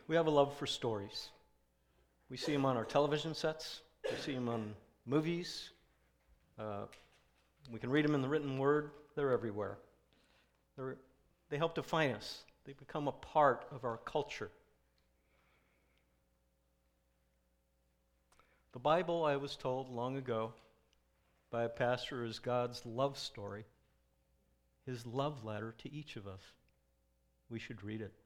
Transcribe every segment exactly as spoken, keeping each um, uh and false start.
We have a love for stories. We see them on our television sets. We see them on movies. Uh, we can read them in the written word. They're everywhere. They're, they help define us. They become a part of our culture. The Bible, I was told long ago by a pastor, is God's love story, his love letter to each of us. We should read it.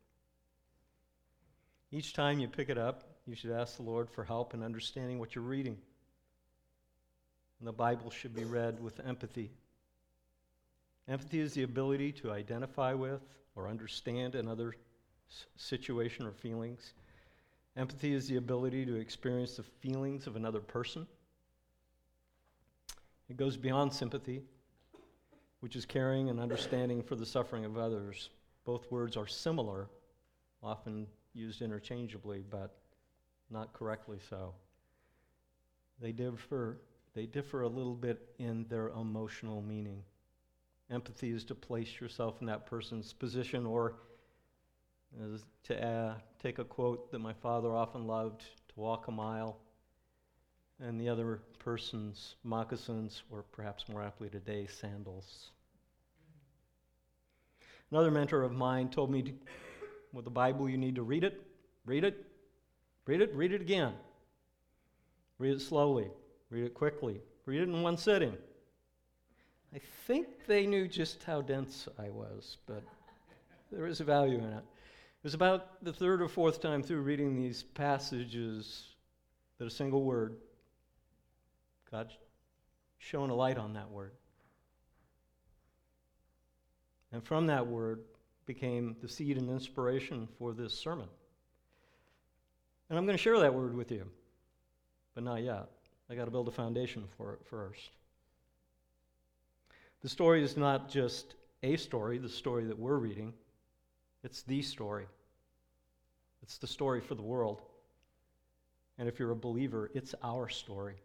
Each time you pick it up, you should ask the Lord for help in understanding what you're reading. And the Bible should be read with empathy. Empathy is the ability to identify with or understand another s- situation or feelings. Empathy is the ability to experience the feelings of another person. It goes beyond sympathy, which is caring and understanding for the suffering of others. Both words are similar, often used interchangeably, but not correctly so. They differ, they differ a little bit in their emotional meaning. Empathy is to place yourself in that person's position, or as to uh, take a quote that my father often loved, to walk a mile and the other person's moccasins, or perhaps more aptly today, sandals. Another mentor of mine told me, to, with the Bible, you need to read it, read it, read it, read it again. Read it slowly, read it quickly, read it in one sitting. I think they knew just how dense I was, but there is a value in it. It was about the third or fourth time through reading these passages that a single word, God shone a light on that word. And from that word became the seed and inspiration for this sermon. And I'm going to share that word with you, but not yet. I got to build a foundation for it first. The story is not just a story, the story that we're reading. It's the story. It's the story for the world. And if you're a believer, it's our story.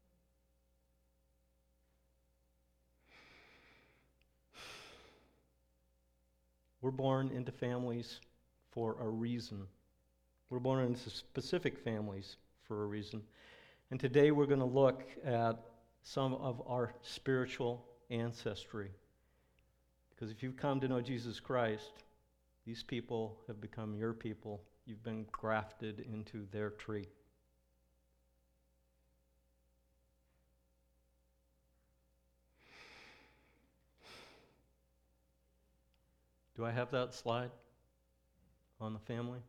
We're born into families for a reason. We're born into specific families for a reason. And today we're going to look at some of our spiritual ancestry. Because if you've come to know Jesus Christ, these people have become your people. You've been grafted into their tree. Do I have that slide on the family?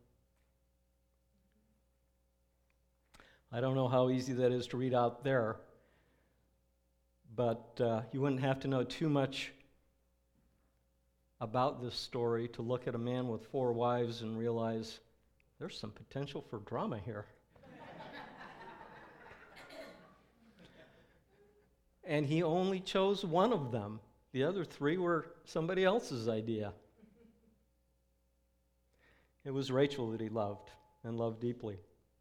I don't know how easy that is to read out there, but uh, you wouldn't have to know too much about this story to look at a man with four wives and realize there's some potential for drama here. And he only chose one of them. The other three were somebody else's idea. It was Rachel that he loved, and loved deeply.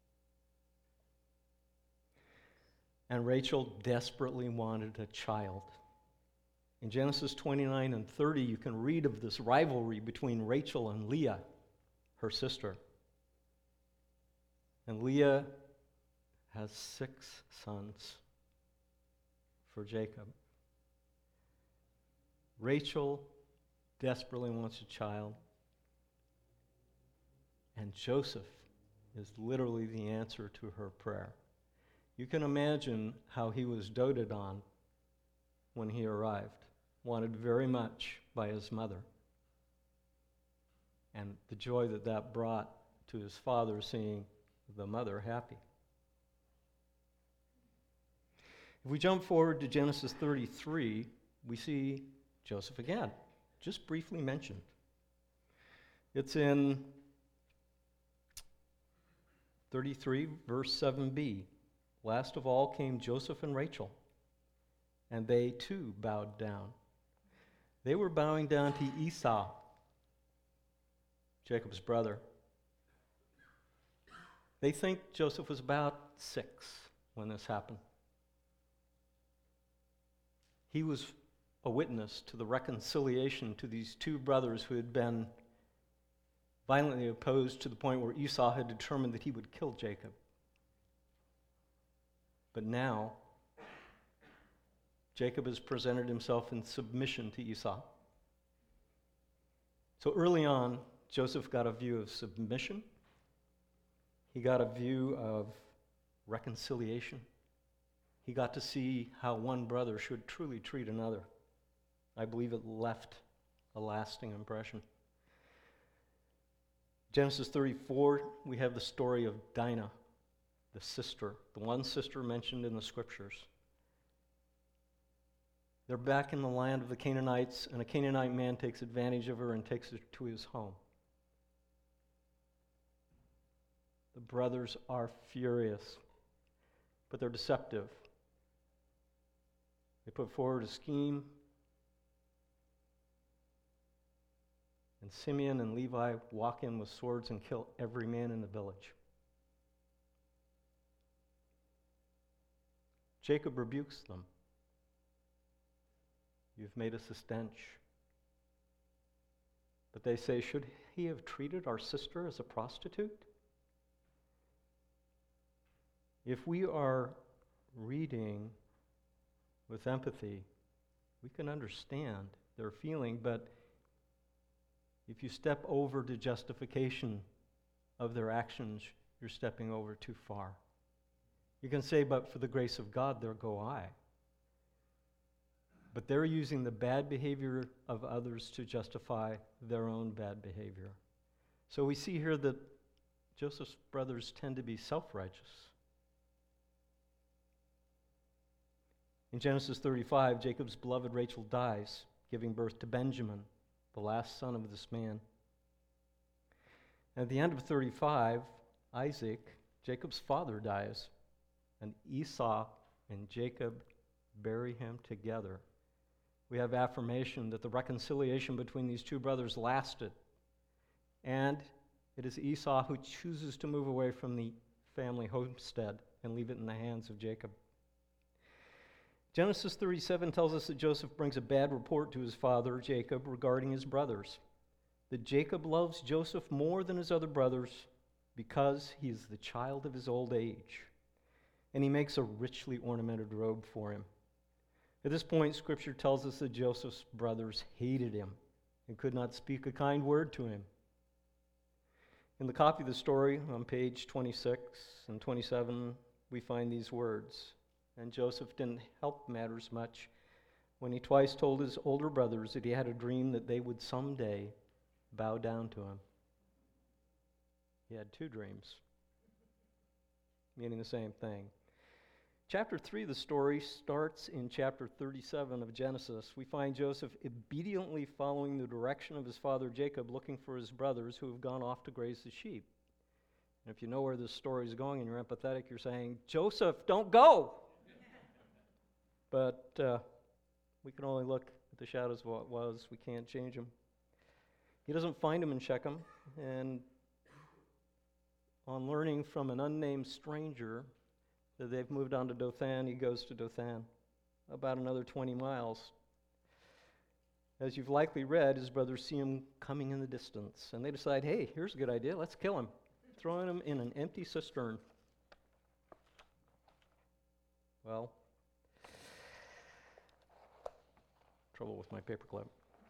And Rachel desperately wanted a child. In Genesis twenty-nine and thirty, you can read of this rivalry between Rachel and Leah, her sister. And Leah has six sons for Jacob. Rachel desperately wants a child. And Joseph is literally the answer to her prayer. You can imagine how he was doted on when he arrived, wanted very much by his mother, and the joy that that brought to his father seeing the mother happy. If we jump forward to Genesis thirty-three, we see Joseph again, just briefly mentioned. It's in thirty-three, verse seven b. Last of all came Joseph and Rachel, and they too bowed down. They were bowing down to Esau, Jacob's brother. They think Joseph was about six when this happened. He was a witness to the reconciliation to these two brothers who had been violently opposed to the point where Esau had determined that he would kill Jacob. But now, Jacob has presented himself in submission to Esau. So early on, Joseph got a view of submission. He got a view of reconciliation. He got to see how one brother should truly treat another. I believe it left a lasting impression. Genesis thirty-four, we have the story of Dinah, the sister, the one sister mentioned in the scriptures. They're back in the land of the Canaanites, and a Canaanite man takes advantage of her and takes her to his home. The brothers are furious, but they're deceptive. They put forward a scheme, and Simeon and Levi walk in with swords and kill every man in the village. Jacob rebukes them. You've made us a stench. But they say, should he have treated our sister as a prostitute? If we are reading with empathy, we can understand their feeling, but if you step over to justification of their actions, you're stepping over too far. You can say, but for the grace of God, there go I. But they're using the bad behavior of others to justify their own bad behavior. So we see here that Joseph's brothers tend to be self-righteous. In Genesis thirty-five, Jacob's beloved Rachel dies, giving birth to Benjamin, the last son of this man. At the end of thirty-five, Isaac, Jacob's father, dies, and Esau and Jacob bury him together. We have affirmation that the reconciliation between these two brothers lasted, and it is Esau who chooses to move away from the family homestead and leave it in the hands of Jacob. Genesis thirty-seven tells us that Joseph brings a bad report to his father, Jacob, regarding his brothers. That Jacob loves Joseph more than his other brothers because he is the child of his old age. And he makes a richly ornamented robe for him. At this point, Scripture tells us that Joseph's brothers hated him and could not speak a kind word to him. In the copy of the story on page twenty-six and twenty-seven, we find these words. And Joseph didn't help matters much when he twice told his older brothers that he had a dream that they would someday bow down to him. He had two dreams, meaning the same thing. Chapter three of the story starts in chapter thirty-seven of Genesis. We find Joseph obediently following the direction of his father Jacob, looking for his brothers who have gone off to graze the sheep. And if you know where this story is going and you're empathetic, you're saying, Joseph, don't go! But uh, we can only look at the shadows of what was. We can't change them. He doesn't find them in Shechem, and on learning from an unnamed stranger that they've moved on to Dothan, he goes to Dothan, about another twenty miles. As you've likely read, his brothers see him coming in the distance, and they decide, hey, here's a good idea, let's kill him, throwing him in an empty cistern. Well, trouble with my paperclip.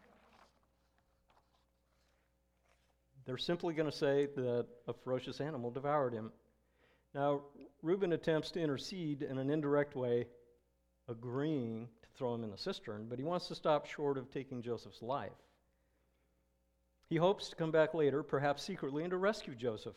They're simply going to say that a ferocious animal devoured him. Now, Reuben attempts to intercede in an indirect way, agreeing to throw him in the cistern, but he wants to stop short of taking Joseph's life. He hopes to come back later, perhaps secretly, and to rescue Joseph.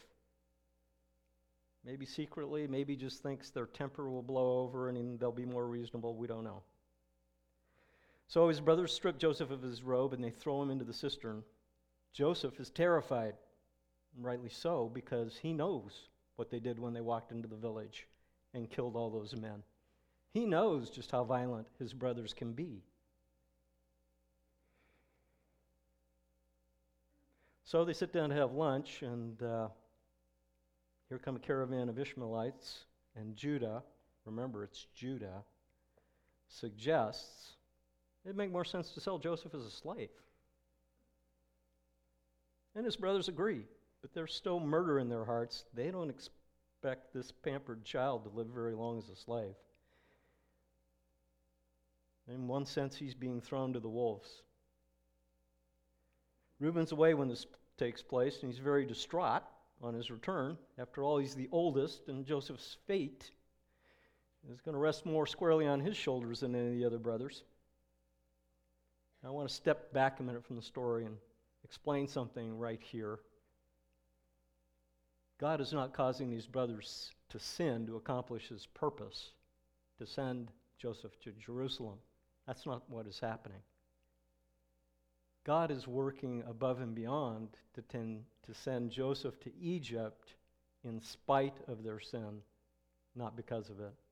Maybe secretly, maybe just thinks their temper will blow over and they'll be more reasonable, we don't know. So his brothers strip Joseph of his robe and they throw him into the cistern. Joseph is terrified, and rightly so, because he knows what they did when they walked into the village and killed all those men. He knows just how violent his brothers can be. So they sit down to have lunch, and uh, here come a caravan of Ishmaelites, and Judah, remember it's Judah, suggests it'd make more sense to sell Joseph as a slave. And his brothers agree, but there's still murder in their hearts. They don't expect this pampered child to live very long as a slave. In one sense, he's being thrown to the wolves. Reuben's away when this takes place, and he's very distraught on his return. After all, he's the oldest, and Joseph's fate is going to rest more squarely on his shoulders than any of the other brothers. I want to step back a minute from the story and explain something right here. God is not causing these brothers to sin to accomplish his purpose, to send Joseph to Jerusalem. That's not what is happening. God is working above and beyond to, tend, to send Joseph to Egypt in spite of their sin, not because of it.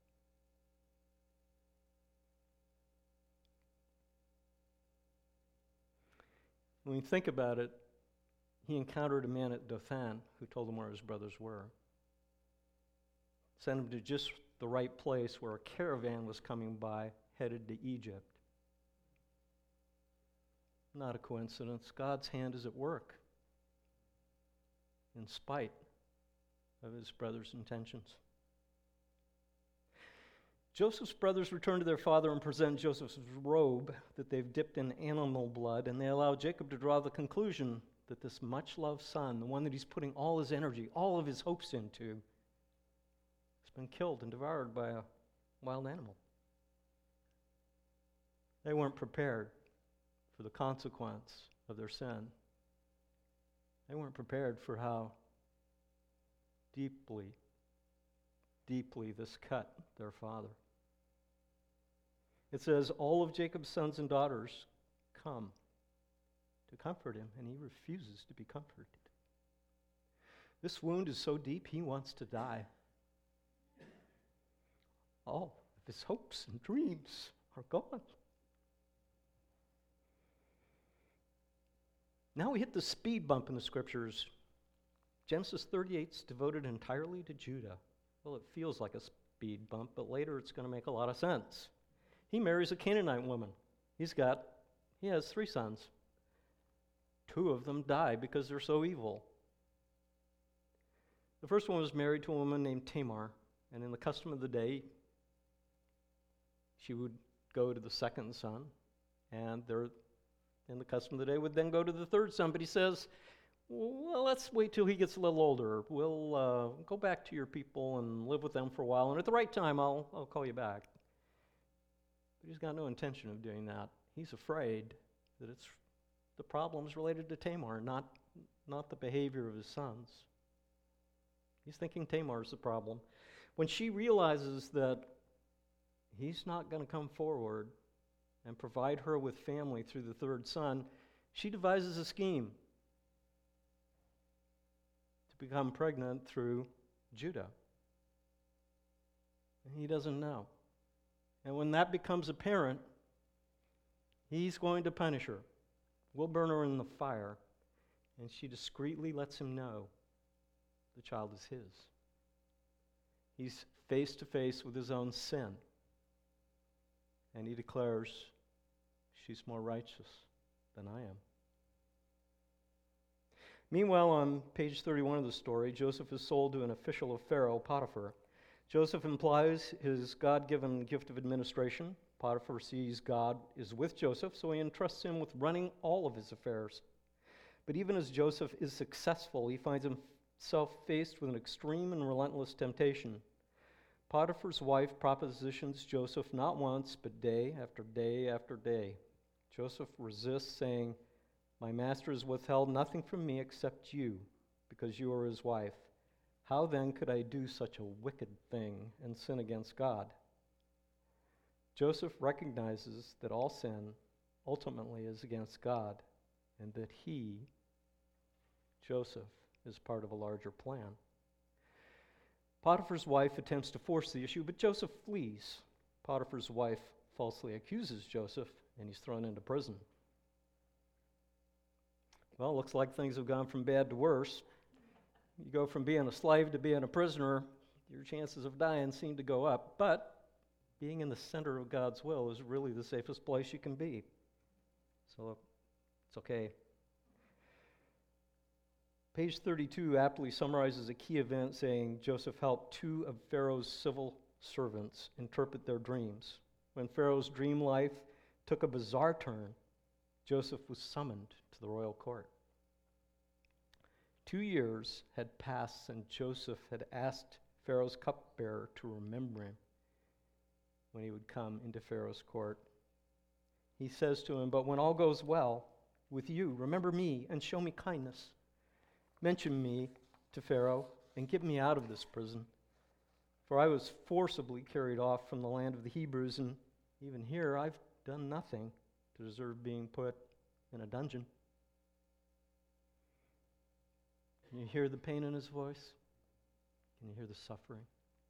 When you think about it, he encountered a man at Dothan who told him where his brothers were. Sent him to just the right place where a caravan was coming by, headed to Egypt. Not a coincidence. God's hand is at work in spite of his brother's intentions. Joseph's brothers return to their father and present Joseph's robe that they've dipped in animal blood, and they allow Jacob to draw the conclusion that this much-loved son, the one that he's putting all his energy, all of his hopes into, has been killed and devoured by a wild animal. They weren't prepared for the consequence of their sin. They weren't prepared for how deeply, deeply this cut their father. It says, all of Jacob's sons and daughters come to comfort him, and he refuses to be comforted. This wound is so deep, he wants to die. All of his hopes and dreams are gone. Now we hit the speed bump in the scriptures. Genesis thirty-eight is devoted entirely to Judah. Well, it feels like a speed bump, but later it's going to make a lot of sense. He marries a Canaanite woman. He's got, he has three sons. Two of them die because they're so evil. The first one was married to a woman named Tamar, and in the custom of the day, she would go to the second son, and they're, in the custom of the day, would then go to the third son. But he says, well, let's wait till he gets a little older. We'll uh, go back to your people and live with them for a while, and at the right time, I'll, I'll call you back. But he's got no intention of doing that. He's afraid that it's the problem's related to Tamar, not, not the behavior of his sons. He's thinking Tamar's the problem. When she realizes that he's not going to come forward and provide her with family through the third son, she devises a scheme to become pregnant through Judah. And he doesn't know. And when that becomes apparent, he's going to punish her. We'll burn her in the fire. And she discreetly lets him know the child is his. He's face to face with his own sin. And he declares, she's more righteous than I am. Meanwhile, on page thirty-one of the story, Joseph is sold to an official of Pharaoh, Potiphar. Joseph implies his God-given gift of administration. Potiphar sees God is with Joseph, so he entrusts him with running all of his affairs. But even as Joseph is successful, he finds himself faced with an extreme and relentless temptation. Potiphar's wife propositions Joseph not once, but day after day after day. Joseph resists, saying, my master has withheld nothing from me except you, because you are his wife. How then could I do such a wicked thing and sin against God? Joseph recognizes that all sin ultimately is against God, and that he, Joseph, is part of a larger plan. Potiphar's wife attempts to force the issue, but Joseph flees. Potiphar's wife falsely accuses Joseph, and he's thrown into prison. Well, it looks like things have gone from bad to worse. You go from being a slave to being a prisoner, your chances of dying seem to go up. But being in the center of God's will is really the safest place you can be. So it's okay. Page thirty-two aptly summarizes a key event, saying Joseph helped two of Pharaoh's civil servants interpret their dreams. When Pharaoh's dream life took a bizarre turn, Joseph was summoned to the royal court. Two years had passed since Joseph had asked Pharaoh's cupbearer to remember him when he would come into Pharaoh's court. He says to him, "But when all goes well with you, remember me and show me kindness. Mention me to Pharaoh and get me out of this prison. For I was forcibly carried off from the land of the Hebrews, and even here I've done nothing to deserve being put in a dungeon." Can you hear the pain in his voice? Can you hear the suffering?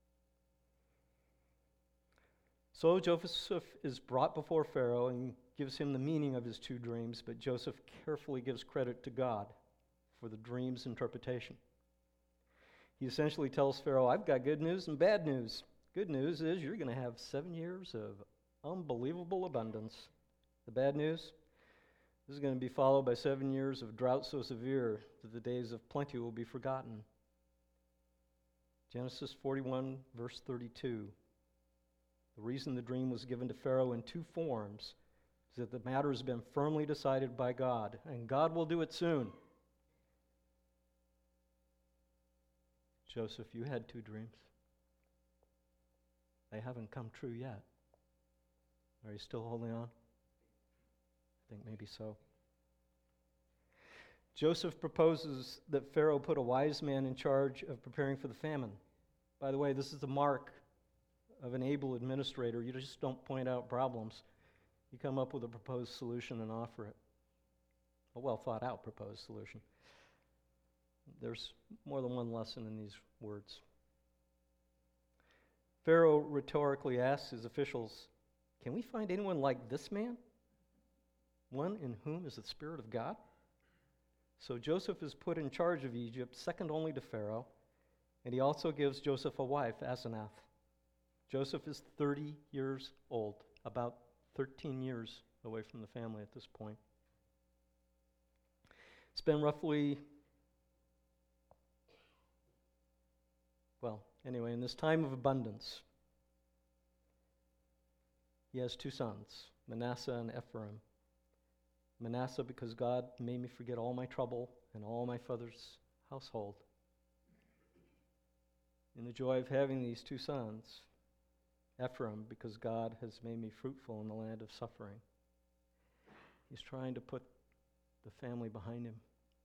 So Joseph is brought before Pharaoh and gives him the meaning of his two dreams, but Joseph carefully gives credit to God for the dream's interpretation. He essentially tells Pharaoh, "I've got good news and bad news. Good news is you're going to have seven years of unbelievable abundance. The bad news, this is going to be followed by seven years of drought so severe that the days of plenty will be forgotten." Genesis forty-one, verse thirty-two. The reason the dream was given to Pharaoh in two forms is that the matter has been firmly decided by God, and God will do it soon. Joseph, you had two dreams. They haven't come true yet. Are you still holding on? I think maybe so. Joseph proposes that Pharaoh put a wise man in charge of preparing for the famine. By the way, this is the mark of an able administrator. You just don't point out problems. You come up with a proposed solution and offer it. A well thought out proposed solution. There's more than one lesson in these words. Pharaoh rhetorically asks his officials, "Can we find anyone like this man? One in whom is the Spirit of God?" So Joseph is put in charge of Egypt, second only to Pharaoh, and he also gives Joseph a wife, Asenath. Joseph is thirty years old, about thirteen years away from the family at this point. It's been roughly, well, anyway, in this time of abundance, he has two sons, Manasseh and Ephraim. Manasseh, because God made me forget all my trouble and all my father's household. In the joy of having these two sons. Ephraim, because God has made me fruitful in the land of suffering. He's trying to put the family behind him.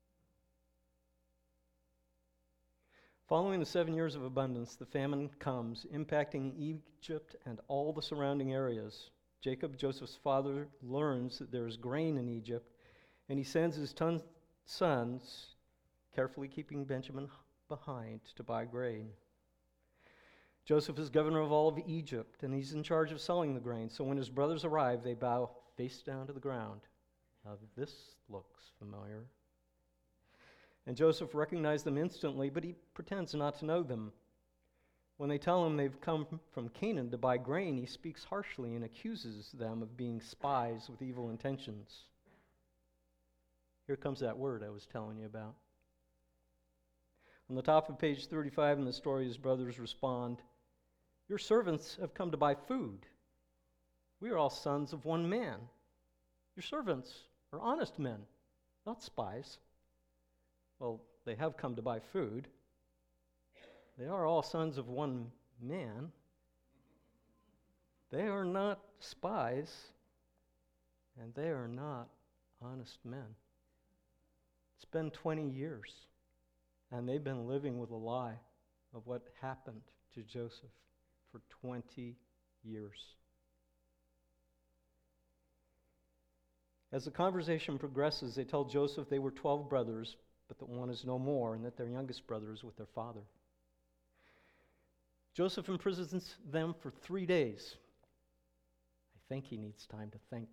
Following the seven years of abundance, the famine comes, impacting Egypt and all the surrounding areas. Jacob, Joseph's father, learns that there is grain in Egypt, and he sends his ton- sons, carefully keeping Benjamin behind, to buy grain. Joseph is governor of all of Egypt, and he's in charge of selling the grain. So when his brothers arrive, they bow face down to the ground. Now this looks familiar. And Joseph recognized them instantly, but he pretends not to know them. When they tell him they've come from Canaan to buy grain, he speaks harshly and accuses them of being spies with evil intentions. Here comes that word I was telling you about. On the top of page thirty-five in the story, his brothers respond, "Your servants have come to buy food. We are all sons of one man. Your servants are honest men, not spies." Well, they have come to buy food. They are all sons of one man. They are not spies, and they are not honest men. It's been twenty years, and they've been living with a lie of what happened to Joseph for twenty years. As the conversation progresses, they tell Joseph they were twelve brothers, but that one is no more, and that their youngest brother is with their father. Joseph imprisons them for three days. I think he needs time to think.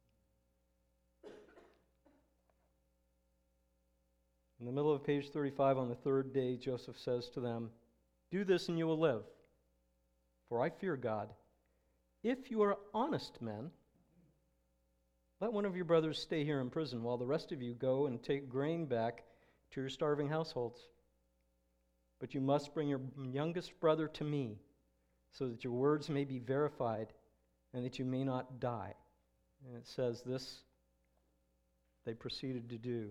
In the middle of page thirty-five, on the third day, Joseph says to them, "Do this and you will live, for I fear God. If you are honest men, let one of your brothers stay here in prison, while the rest of you go and take grain back to your starving households. But you must bring your youngest brother to me, so that your words may be verified and that you may not die. And it says this, they proceeded to do.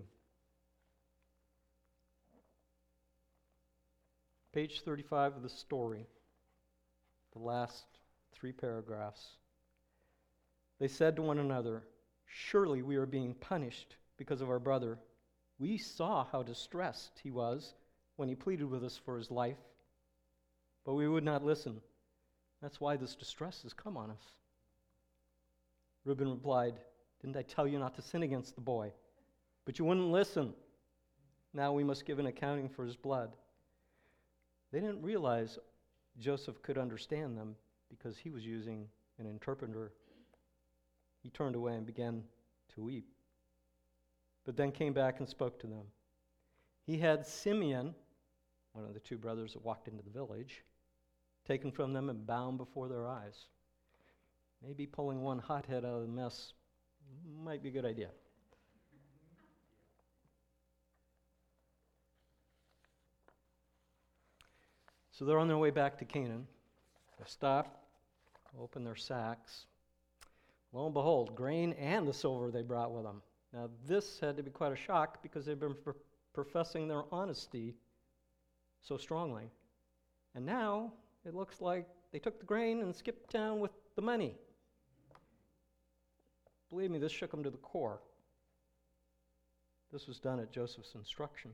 Page thirty-five of the story, the last three paragraphs. They said to one another, surely we are being punished because of our brother. We saw how distressed he was when he pleaded with us for his life, but we would not listen. That's why this distress has come on us. Reuben replied, didn't I tell you not to sin against the boy? But you wouldn't listen. Now we must give an accounting for his blood. They didn't realize Joseph could understand them because he was using an interpreter. He turned away and began to weep, but then came back and spoke to them. He had Simeon, one of the two brothers that walked into the village, taken from them and bound before their eyes. Maybe pulling one hothead out of the mess might be a good idea. So they're on their way back to Canaan. They stop, open their sacks. Lo and behold, grain and the silver they brought with them. Now this had to be quite a shock because they've been pr- professing their honesty so strongly. And now it looks like they took the grain and skipped town with the money. Believe me, this shook them to the core. This was done at Joseph's instruction.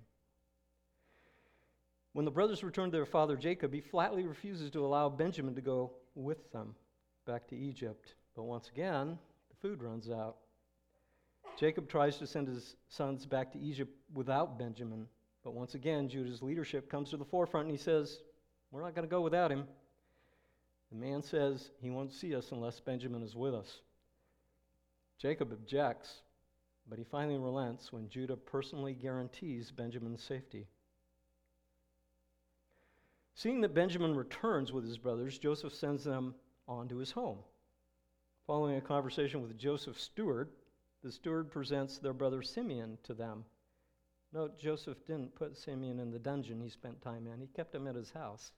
When the brothers returned to their father Jacob, he flatly refuses to allow Benjamin to go with them back to Egypt. But once again, the food runs out. Jacob tries to send his sons back to Egypt without Benjamin. But once again, Judah's leadership comes to the forefront and he says, we're not going to go without him. The man says he won't see us unless Benjamin is with us. Jacob objects, but he finally relents when Judah personally guarantees Benjamin's safety. Seeing that Benjamin returns with his brothers, Joseph sends them on to his home. Following a conversation with Joseph's steward, the steward presents their brother Simeon to them. Note, Joseph didn't put Simeon in the dungeon he spent time in. He kept him at his house.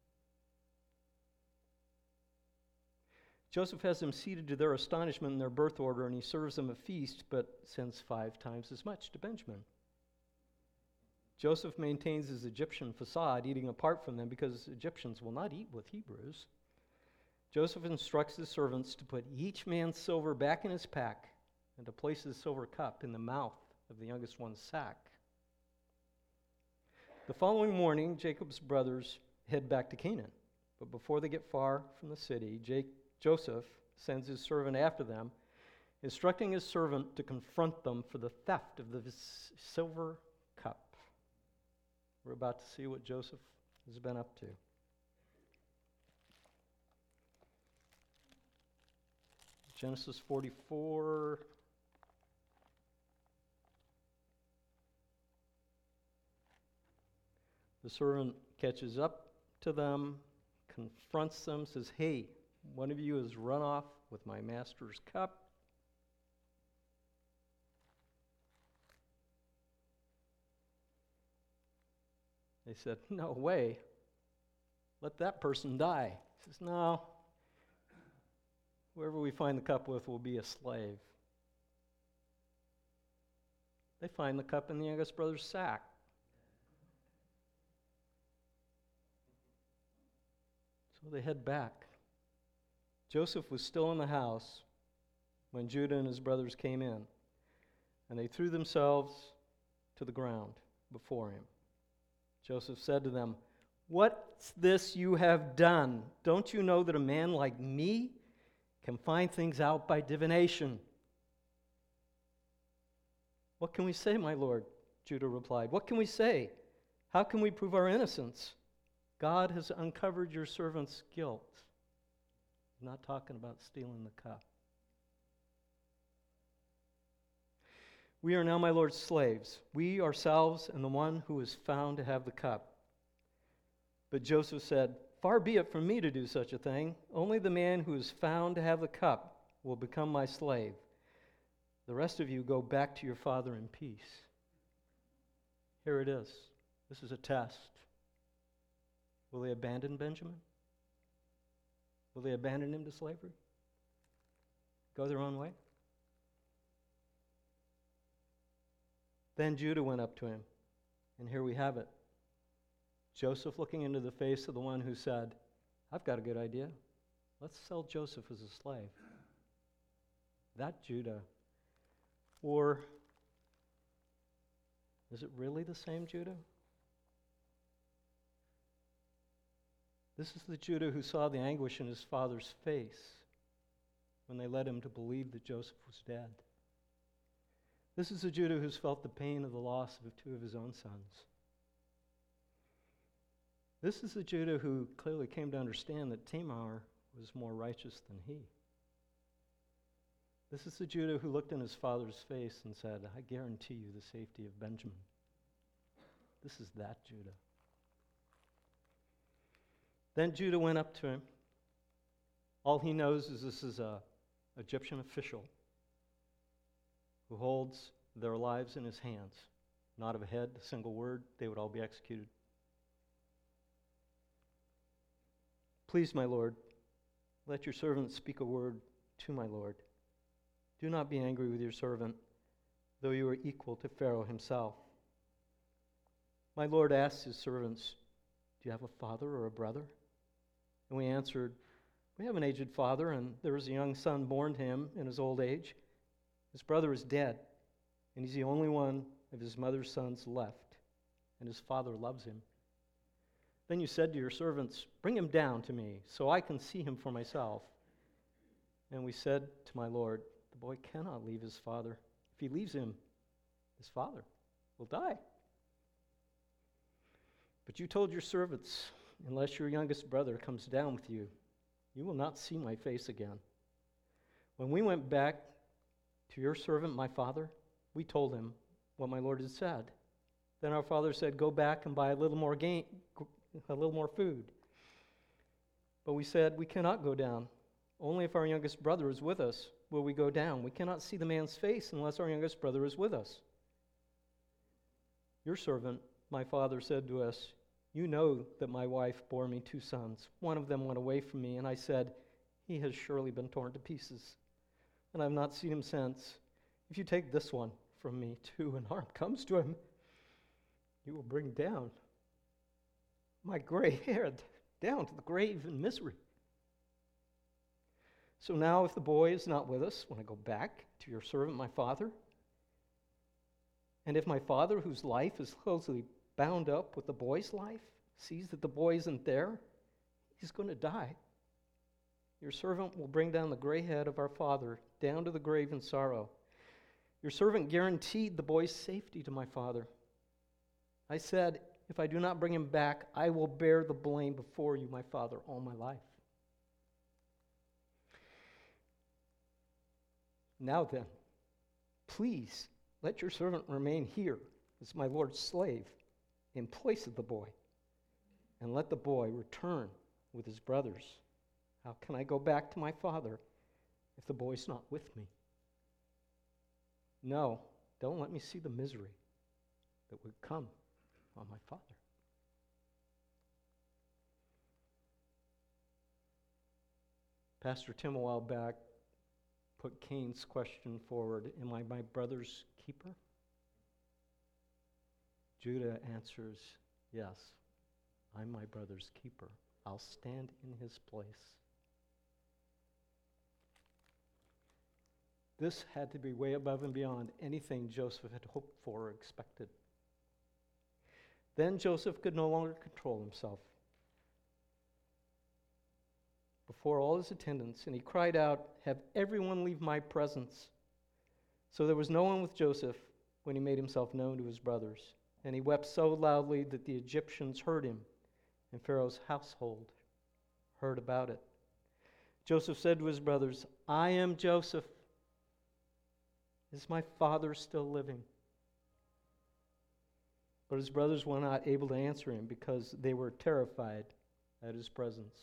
Joseph has them seated to their astonishment in their birth order, and he serves them a feast, but sends five times as much to Benjamin. Joseph maintains his Egyptian facade, eating apart from them, because Egyptians will not eat with Hebrews. Joseph instructs his servants to put each man's silver back in his pack and to place his silver cup in the mouth of the youngest one's sack. The following morning, Jacob's brothers head back to Canaan. But before they get far from the city, Jake, Joseph sends his servant after them, instructing his servant to confront them for the theft of the silver cup. We're about to see what Joseph has been up to. Genesis forty-four. The servant catches up to them, confronts them, says, hey, one of you has run off with my master's cup. They said, no way. Let that person die. He says, no. Whoever we find the cup with will be a slave. They find the cup in the youngest brother's sack. So they head back. Joseph was still in the house when Judah and his brothers came in, and they threw themselves to the ground before him. Joseph said to them, what's this you have done? Don't you know that a man like me can find things out by divination? What can we say, my lord? Judah replied. What can we say? How can we prove our innocence? God has uncovered your servant's guilt. I'm not talking about stealing the cup. We are now my Lord's slaves, we ourselves and the one who is found to have the cup. But Joseph said, far be it from me to do such a thing. Only the man who is found to have the cup will become my slave. The rest of you go back to your father in peace. Here it is. This is a test. Will they abandon Benjamin? Will they abandon him to slavery? Go their own way? Then Judah went up to him, and here we have it. Joseph looking into the face of the one who said, I've got a good idea. Let's sell Joseph as a slave. That Judah. Or is it really the same Judah? This is the Judah who saw the anguish in his father's face when they led him to believe that Joseph was dead. This is the Judah who's felt the pain of the loss of two of his own sons. This is the Judah who clearly came to understand that Tamar was more righteous than he. This is the Judah who looked in his father's face and said, I guarantee you the safety of Benjamin. This is that Judah. Then Judah went up to him. All he knows is this is an Egyptian official who holds their lives in his hands. Not of a head, a single word, they would all be executed. Please, my Lord, let your servant speak a word to my Lord. Do not be angry with your servant, though you are equal to Pharaoh himself. My Lord asked his servants, do you have a father or a brother? And we answered, we have an aged father, and there is a young son born to him in his old age. His brother is dead, and he's the only one of his mother's sons left, and his father loves him. Then you said to your servants, bring him down to me, so I can see him for myself. And we said to my Lord, the boy cannot leave his father. If he leaves him, his father will die. But you told your servants, unless your youngest brother comes down with you, you will not see my face again. When we went back to your servant, my father, we told him what my Lord had said. Then our father said, go back and buy a little more gain, a little more food. But we said, we cannot go down. Only if our youngest brother is with us will we go down. We cannot see the man's face unless our youngest brother is with us. Your servant, my father, said to us, you know that my wife bore me two sons. One of them went away from me, and I said, he has surely been torn to pieces, and I have not seen him since. If you take this one from me, too, and harm comes to him, you will bring down my gray hair down to the grave in misery. So now if the boy is not with us when I go back to your servant, my father, and if my father, whose life is closely bound up with the boy's life, sees that the boy isn't there, he's going to die. Your servant will bring down the gray head of our father down to the grave in sorrow. Your servant guaranteed the boy's safety to my father. I said, if I do not bring him back, I will bear the blame before you, my father, all my life. Now then, please let your servant remain here as my Lord's slave in place of the boy, and let the boy return with his brothers. How can I go back to my father if the boy's not with me? No, don't let me see the misery that would come on my father. Pastor Tim a while back put Cain's question forward, am I my brother's keeper? Judah answers, yes, I'm my brother's keeper. I'll stand in his place. This had to be way above and beyond anything Joseph had hoped for or expected. Then Joseph could no longer control himself before all his attendants, and he cried out, have everyone leave my presence. So there was no one with Joseph when he made himself known to his brothers. And he wept so loudly that the Egyptians heard him, and Pharaoh's household heard about it. Joseph said to his brothers, I am Joseph. Is my father still living? But his brothers were not able to answer him because they were terrified at his presence.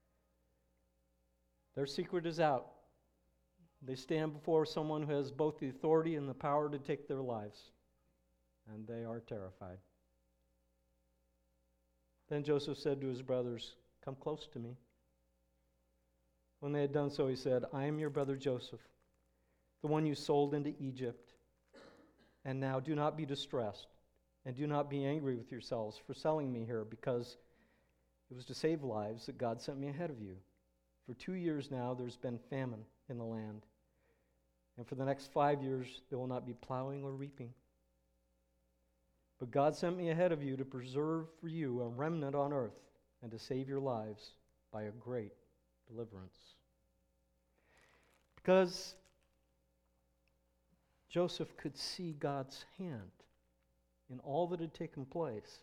Their secret is out. They stand before someone who has both the authority and the power to take their lives. and they are terrified. Then Joseph said to his brothers, "Come close to me." When they had done so, he said, "I am your brother Joseph, the one you sold into Egypt. And now do not be distressed, and do not be angry with yourselves for selling me here, because it was to save lives that God sent me ahead of you. For two years now there's been famine in the land, and for the next five years there will not be plowing or reaping. But God sent me ahead of you to preserve for you a remnant on earth and to save your lives by a great deliverance." Because Joseph could see God's hand in all that had taken place,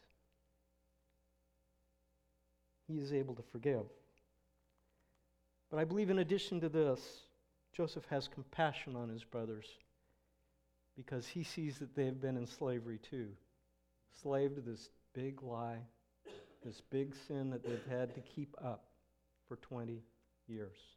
he is able to forgive. But I believe in addition to this, Joseph has compassion on his brothers because he sees that they have been in slavery too. Slave to this big lie, this big sin that they've had to keep up for twenty years.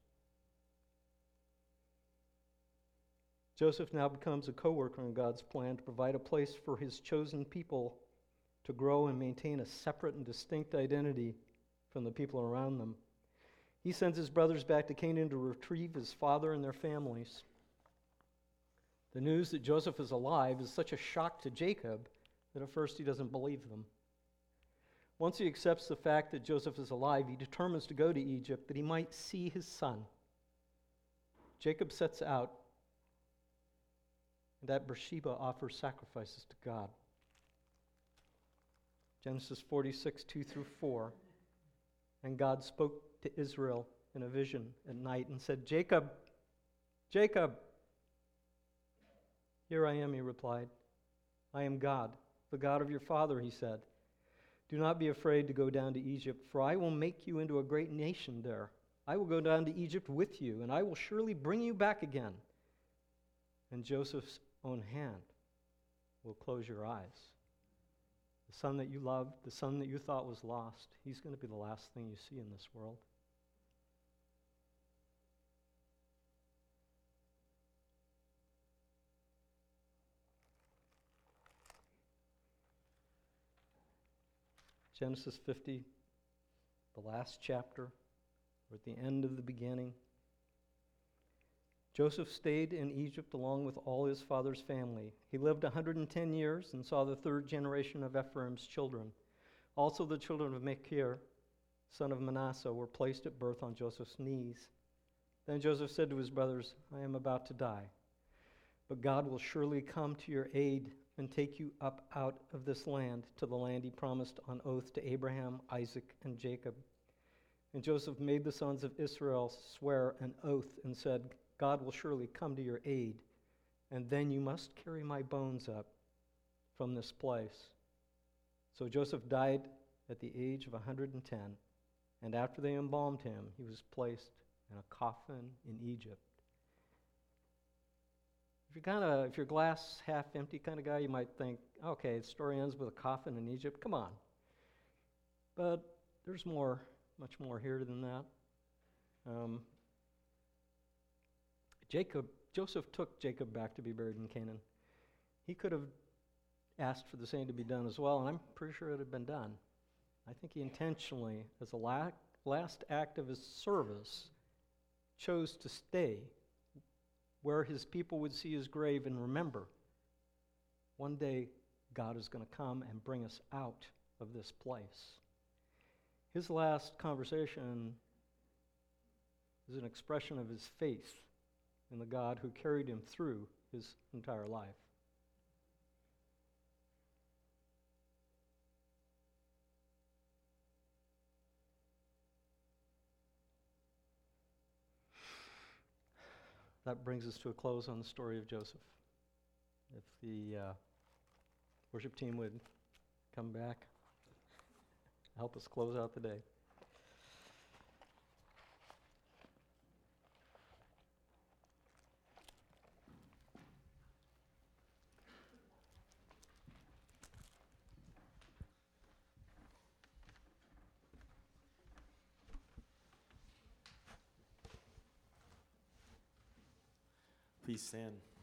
Joseph now becomes a co-worker in God's plan to provide a place for his chosen people to grow and maintain a separate and distinct identity from the people around them. He sends his brothers back to Canaan to retrieve his father and their families. The news that Joseph is alive is such a shock to Jacob that at first he doesn't believe them. Once he accepts the fact that Joseph is alive, he determines to go to Egypt that he might see his son. Jacob sets out, and at Beersheba offers sacrifices to God. Genesis forty-six, two through four. And God spoke to Israel in a vision at night and said, "Jacob, Jacob." "Here I am," he replied. "I am God, the God of your father," he said. "Do not be afraid to go down to Egypt, for I will make you into a great nation there. I will go down to Egypt with you, and I will surely bring you back again. And Joseph's own hand will close your eyes. The son that you loved, the son that you thought was lost, he's going to be the last thing you see in this world." Genesis fifty, the last chapter, we're at the end of the beginning. Joseph stayed in Egypt along with all his father's family. He lived one hundred ten years and saw the third generation of Ephraim's children. Also the children of Machir, son of Manasseh, were placed at birth on Joseph's knees. Then Joseph said to his brothers, "I am about to die, but God will surely come to your aid and take you up out of this land to the land he promised on oath to Abraham, Isaac, and Jacob." And Joseph made the sons of Israel swear an oath and said, "God will surely come to your aid, and then you must carry my bones up from this place." So Joseph died at the age of one hundred ten, and after they embalmed him, he was placed in a coffin in Egypt. If you're kind of, if you're glass half empty kind of guy, you might think, okay, the story ends with a coffin in Egypt. Come on. But there's more, much more here than that. Um, Jacob, Joseph took Jacob back to be buried in Canaan. He could have asked for the same to be done as well, and I'm pretty sure it had been done. I think he intentionally, as a la- last act of his service, chose to stay where his people would see his grave and remember, one day God is going to come and bring us out of this place. His last conversation is an expression of his faith in the God who carried him through his entire life. That brings us to a close on the story of Joseph. If the uh, worship team would come back, help us close out the day. Please stand.